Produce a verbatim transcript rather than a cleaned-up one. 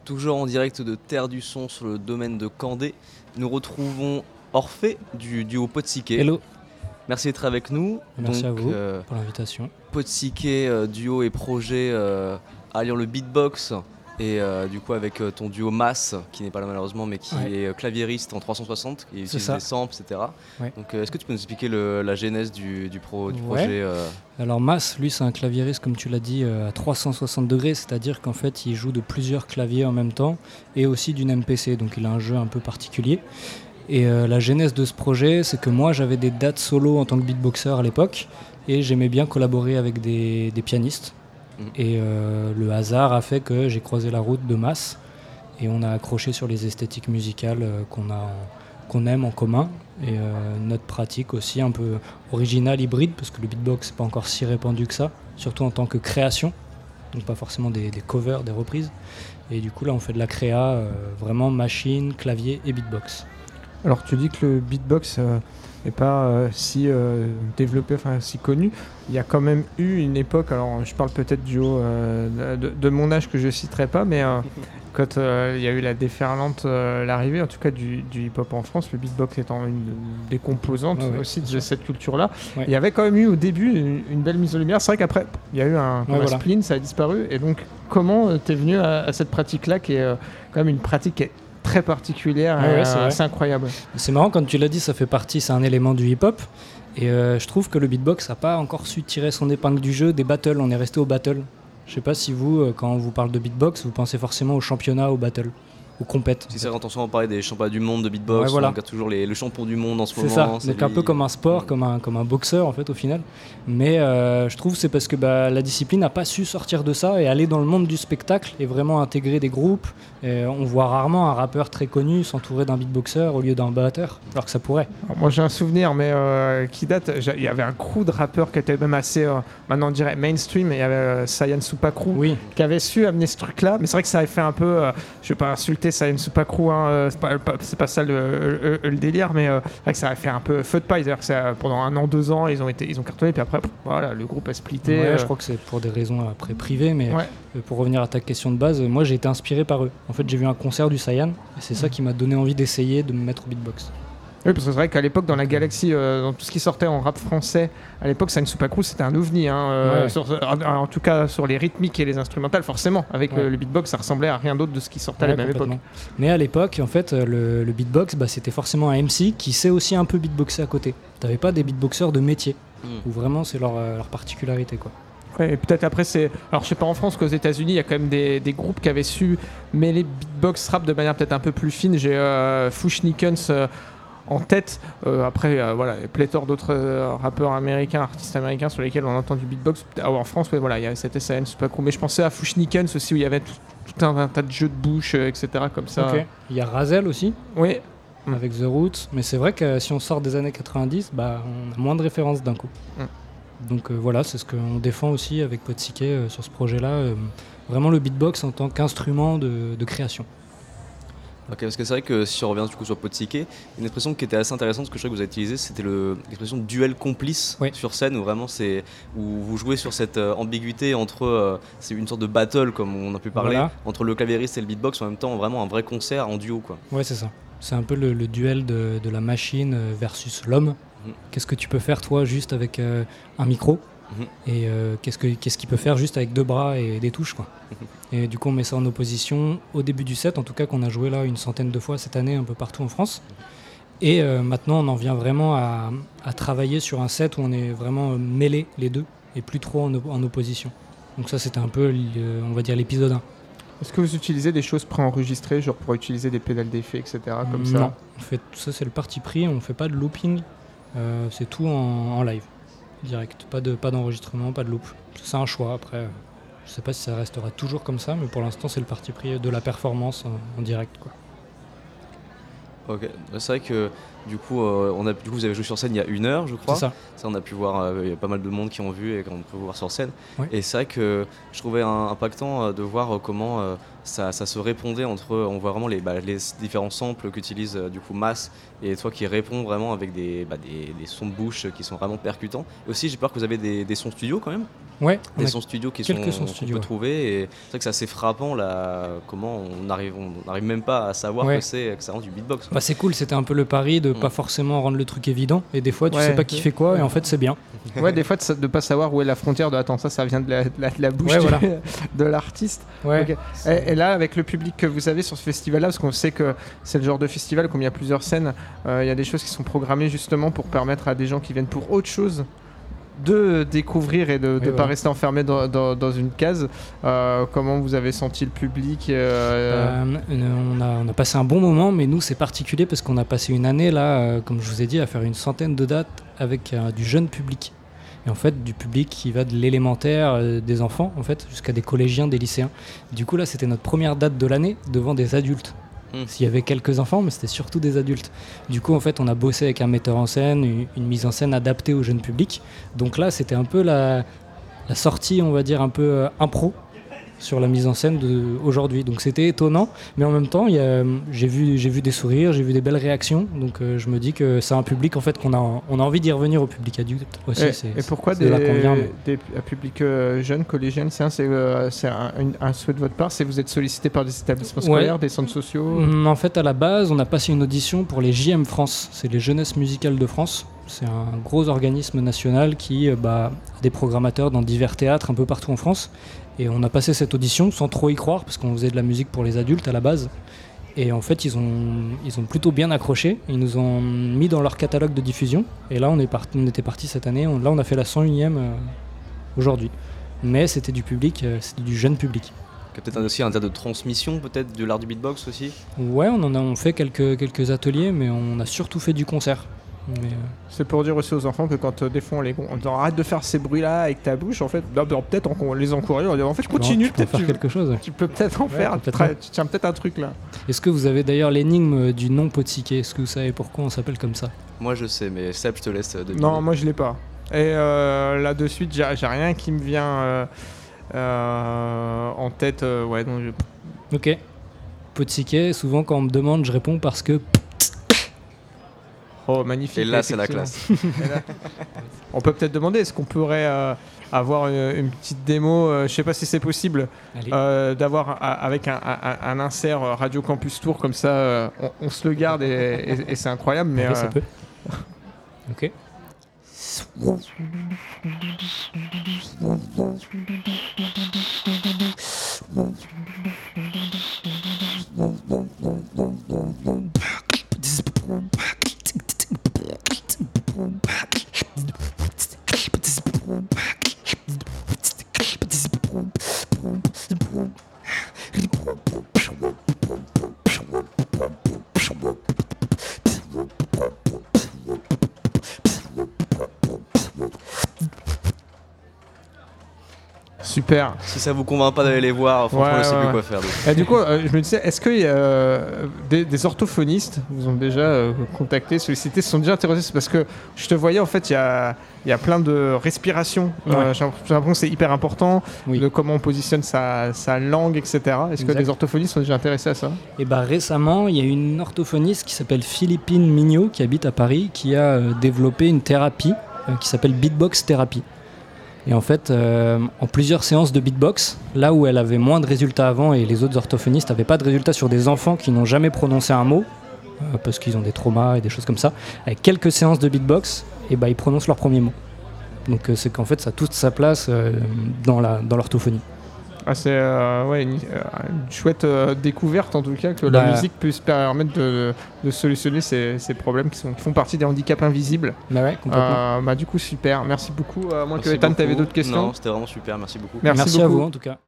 Toujours en direct de Terre du Son sur le domaine de Candé, nous retrouvons Orphée du duo Podsiké. Hello. Merci d'être avec nous. Merci Donc, à vous euh, pour l'invitation. Podsiké, euh, duo et projet euh, alliant le beatbox et euh, du coup avec euh, ton duo Mass, qui n'est pas là malheureusement, mais qui Ouais. est euh, claviériste en trois cent soixante, qui utilise ça. des samples, et cetera. Ouais. Donc euh, est-ce que tu peux nous expliquer le, la genèse du, du, pro, du Ouais. projet euh... Alors Mass, lui, c'est un claviériste, comme tu l'as dit, euh, à trois cent soixante degrés, c'est-à-dire qu'en fait, il joue de plusieurs claviers en même temps et aussi d'une M P C, donc il a un jeu un peu particulier. Et euh, la genèse de ce projet, c'est que moi, j'avais des dates solo en tant que beatboxer à l'époque et j'aimais bien collaborer avec des, des pianistes. Mmh. Et euh, le hasard a fait que j'ai croisé la route de Mass et on a accroché sur les esthétiques musicales euh, qu'on, a en, qu'on aime en commun et euh, notre pratique aussi un peu originale, hybride, parce que le beatbox n'est pas encore si répandu que ça, surtout en tant que création, donc pas forcément des, des covers, des reprises. Et du coup là on fait de la créa euh, vraiment machine, clavier et beatbox. Alors tu dis que le beatbox n'est euh, pas euh, si euh, développé, enfin si connu. Il y a quand même eu une époque, alors je parle peut-être du haut euh, de, de mon âge que je ne citerai pas, mais euh, quand euh, il y a eu la déferlante, euh, l'arrivée en tout cas du, du hip-hop en France, le beatbox étant une des composantes ouais, ouais, aussi de sûr. Cette culture-là, ouais. Il y avait quand même eu au début une, une belle mise en lumière. C'est vrai qu'après il y a eu un, ouais, un voilà. spleen, ça a disparu. Et donc comment euh, tu es venu à, à cette pratique-là qui est euh, quand même une pratique qui est très particulière, ouais, ouais, c'est, euh, c'est incroyable. C'est marrant, quand tu l'as dit, ça fait partie, c'est un élément du hip-hop. Et euh, je trouve que le beatbox n'a pas encore su tirer son épingle du jeu des battles. On est resté au battle. Je sais pas si vous, quand on vous parle de beatbox, vous pensez forcément au championnat, au battle, au compète. Si c'est attention à parler des championnats du monde de beatbox, ouais, voilà. On regarde toujours les, le champion du monde en ce c'est moment. Ça. C'est donc lui... un peu comme un sport, comme un, comme un boxeur en fait au final. Mais euh, je trouve que c'est parce que bah, la discipline n'a pas su sortir de ça et aller dans le monde du spectacle et vraiment intégrer des groupes. Et on voit rarement un rappeur très connu s'entourer d'un beatboxer au lieu d'un batteur, alors que ça pourrait. Alors moi j'ai un souvenir, mais euh, qui date. Il y avait un crew de rappeurs qui était même assez, euh, maintenant on dirait mainstream. Il y avait euh, Saiyan Supakru oui. qui avait su amener ce truc-là. Mais c'est vrai que ça avait fait un peu. Euh, je vais pas insulter Saiyan Supakru, hein, euh, c'est, pas, pas, c'est pas ça le, le, le, le délire, mais euh, c'est vrai que ça avait fait un peu feu de paille. C'est-à-dire que ça, pendant un an, deux ans, ils ont été, ils ont cartonné, puis après, pff, voilà, le groupe a splitté. Ouais, euh... je crois que c'est pour des raisons après privées, mais ouais. Pour revenir à ta question de base, moi j'ai été inspiré par eux. En fait, j'ai vu un concert du Saiyan et c'est mmh. ça qui m'a donné envie d'essayer de me mettre au beatbox. Oui, parce que c'est vrai qu'à l'époque, dans la galaxie, euh, dans tout ce qui sortait en rap français, à l'époque, Saiyan Supakru, c'était un ovni. Hein, euh, ouais. sur, en, en tout cas, sur les rythmiques et les instrumentales, forcément. Avec ouais. le, le beatbox, ça ressemblait à rien d'autre de ce qui sortait ouais, à la même époque. Mais à l'époque, en fait, le, le beatbox, bah, c'était forcément un M C qui sait aussi un peu beatboxer à côté. T'avais pas des beatboxers de métier, mmh. où vraiment c'est leur, leur particularité, quoi. Ouais, et peut-être après c'est, alors je sais pas en France qu'aux États-Unis il y a quand même des, des groupes qui avaient su mêler beatbox rap de manière peut-être un peu plus fine. J'ai euh, Fushnikens euh, en tête. Euh, après euh, voilà, il y a pléthore d'autres euh, rappeurs américains, artistes américains sur lesquels on entend du beatbox. Ah, en France, ouais, voilà, il y a cette S A N Supakru. Mais je pensais à Fushnikens aussi où il y avait tout, tout un, un tas de jeux de bouche, euh, et cetera comme ça. Okay. Il y a Razel aussi. Oui. Avec The Roots. Mais c'est vrai que si on sort des années quatre-vingt-dix, bah on a moins de références d'un coup. Mm. Donc euh, voilà, c'est ce qu'on défend aussi avec Podsiké euh, sur ce projet-là. Euh, vraiment le beatbox en tant qu'instrument de, de création. Ok, parce que c'est vrai que si on revient du coup sur Podsiké, une expression qui était assez intéressante, que je crois que vous avez utilisée, c'était le, l'expression duel complice oui. sur scène, où vraiment c'est où vous jouez sur cette euh, ambiguïté entre euh, c'est une sorte de battle comme on a pu parler voilà. entre le claviériste et le beatbox, en même temps vraiment un vrai concert en duo quoi. Ouais, c'est ça. C'est un peu le, le duel de, de la machine versus l'homme. Mmh. Qu'est-ce que tu peux faire toi juste avec euh, un micro mmh. et euh, qu'est-ce, que, qu'est-ce qu'il peut faire juste avec deux bras et des touches quoi. Mmh. Et du coup on met ça en opposition au début du set, en tout cas qu'on a joué là une centaine de fois cette année un peu partout en France. Et euh, maintenant on en vient vraiment à, à travailler sur un set où on est vraiment mêlés les deux et plus trop en, en opposition. Donc ça c'était un peu on va dire l'épisode un. Est-ce que vous utilisez des choses préenregistrées, genre pour utiliser des pédales d'effet, et cetera comme non. ça On fait, ça c'est le parti pris, on fait pas de looping. Euh, c'est tout en, en live, direct, pas, de, pas d'enregistrement, pas de loop. C'est un choix, après, je sais pas si ça restera toujours comme ça, mais pour l'instant c'est le parti pris de la performance en, en direct, quoi. Ok, c'est vrai que du coup, euh, on a, du coup vous avez joué sur scène il y a une heure je crois. C'est ça. Ça on a pu voir, il euh, y a pas mal de monde qui ont vu et qu'on peut voir sur scène. Oui. Et c'est vrai que je trouvais un, impactant euh, de voir euh, comment euh, ça, ça se répondait entre, on voit vraiment les, bah, les différents samples qu'utilise euh, du coup Mass et toi qui réponds vraiment avec des, bah, des, des sons de bouche qui sont vraiment percutants. Et aussi j'ai peur que vous avez des, des sons studio quand même. Ouais, des sons studio qui sont sons studio, qu'on peut trouver. Et c'est vrai que c'est assez frappant là, comment on n'arrive on n'arrive même pas à savoir ouais. que c'est que ça rend du beatbox. Bah, c'est cool, c'était un peu le pari de mmh. pas forcément rendre le truc évident. Et des fois, tu ouais. sais pas qui fait quoi, et en fait, c'est bien. Ouais, des fois, de, de pas savoir où est la frontière de attends, ça, ça vient de la, de la, de la bouche ouais, du, voilà. de l'artiste. Ouais. Okay. Et, et là, avec le public que vous avez sur ce festival-là, parce qu'on sait que c'est le genre de festival, comme il y a plusieurs scènes, euh, il y a des choses qui sont programmées justement pour permettre à des gens qui viennent pour autre chose de découvrir et de ne oui, pas ouais. rester enfermé dans, dans, dans une case. Euh, comment vous avez senti le public euh... Euh, on, a, on a passé un bon moment, mais nous c'est particulier parce qu'on a passé une année là, euh, comme je vous ai dit, à faire une centaine de dates avec euh, du jeune public. Et en fait, du public qui va de l'élémentaire, euh, des enfants en fait, jusqu'à des collégiens, des lycéens. Du coup là, c'était notre première date de l'année devant des adultes. Mmh. S'il y avait quelques enfants, mais c'était surtout des adultes. Du coup, en fait, on a bossé avec un metteur en scène, une, une mise en scène adaptée au jeune public. Donc là, c'était un peu la, la sortie, on va dire, un peu euh, impro sur la mise en scène d'aujourd'hui. Donc c'était étonnant, mais en même temps, y a, j'ai, vu, j'ai vu des sourires, j'ai vu des belles réactions. Donc euh, je me dis que c'est un public, en fait, qu'on a, on a envie d'y revenir au public adulte aussi. Et, c'est, et pourquoi c'est des, de là qu'on vient, mais... des publics euh, jeunes, collégiens, c'est, un, c'est, euh, c'est un, un souhait de votre part, c'est vous êtes sollicité par des établissements scolaires, ouais. des centres sociaux? En fait, à la base, on a passé une audition pour les J M France, c'est les Jeunesses Musicales de France. C'est un gros organisme national qui bah, a des programmateurs dans divers théâtres un peu partout en France. Et on a passé cette audition sans trop y croire, parce qu'on faisait de la musique pour les adultes à la base. Et en fait, ils ont, ils ont plutôt bien accroché. Ils nous ont mis dans leur catalogue de diffusion. Et là, on, est part, on était parti cette année. On, là, on a fait la cent unième euh, aujourd'hui. Mais c'était du public, euh, c'était du jeune public. Il y a peut-être aussi un tas de transmission, peut-être, de l'art du beatbox aussi. Ouais, on en a on fait quelques, quelques ateliers, mais on a surtout fait du concert. Mais euh... C'est pour dire aussi aux enfants que quand euh, des fois on les on dit arrête de faire ces bruits là avec ta bouche, en fait bah, bah, peut-être on, on les encourage, on dit en fait continue, tu peux peut-être faire tu, quelque chose. Tu peux peut-être en ouais, faire, tu, tra- tu tiens peut-être un truc là. Est-ce que vous avez d'ailleurs l'énigme du nom Potsiké? Est-ce que vous savez pourquoi on s'appelle comme ça? Moi je sais, mais Seb, je te laisse deviner. Non, moi je l'ai pas. Et euh, là de suite, j'ai, j'ai rien qui me vient euh, euh, en tête. Euh, ouais, donc je... Ok. Potsiké, souvent quand on me demande, je réponds parce que. Oh, magnifique. Et là, c'est la classe. Là, on peut peut-être demander, est-ce qu'on pourrait euh, avoir une, une petite démo, euh, je sais pas si c'est possible, euh, d'avoir a, avec un, un, un insert Radio Campus Tour, comme ça, euh, on, on se le garde et, et, et c'est incroyable. Mais okay, euh... ça peut. Ok. Super. Si ça vous convainc pas d'aller les voir, franchement, ouais, je sais ouais. plus quoi faire. Et du coup, euh, je me disais, est-ce que euh, des, des orthophonistes vous ont déjà euh, contacté, sollicité, se sont déjà intéressés? Parce que je te voyais, en fait, il y a, y a plein de respirations. Ouais. Euh, j'ai l'impression que c'est hyper important, oui. de comment on positionne sa, sa langue, et cetera. Est-ce exact. que des orthophonistes sont déjà intéressés à ça? Et bah, récemment, il y a une orthophoniste qui s'appelle Philippine Mignot, qui habite à Paris, qui a euh, développé une thérapie euh, qui s'appelle Beatbox Thérapie. Et en fait, euh, en plusieurs séances de beatbox, là où elle avait moins de résultats avant et les autres orthophonistes n'avaient pas de résultats sur des enfants qui n'ont jamais prononcé un mot, euh, parce qu'ils ont des traumas et des choses comme ça, avec quelques séances de beatbox, et bah, ils prononcent leur premier mot. Donc euh, c'est qu'en fait, ça a toute sa place euh, dans, la, dans l'orthophonie. Ah, c'est euh, ouais, une, une chouette euh, découverte en tout cas, que bah, la musique puisse permettre de, de solutionner ces, ces problèmes qui, sont, qui font partie des handicaps invisibles. Bah ouais, complètement. Euh, bah, du coup, super. Merci beaucoup. Euh, moi, que Ethan, tu avais d'autres questions? Non, c'était vraiment super. Merci beaucoup. Merci, merci beaucoup. À vous en tout cas.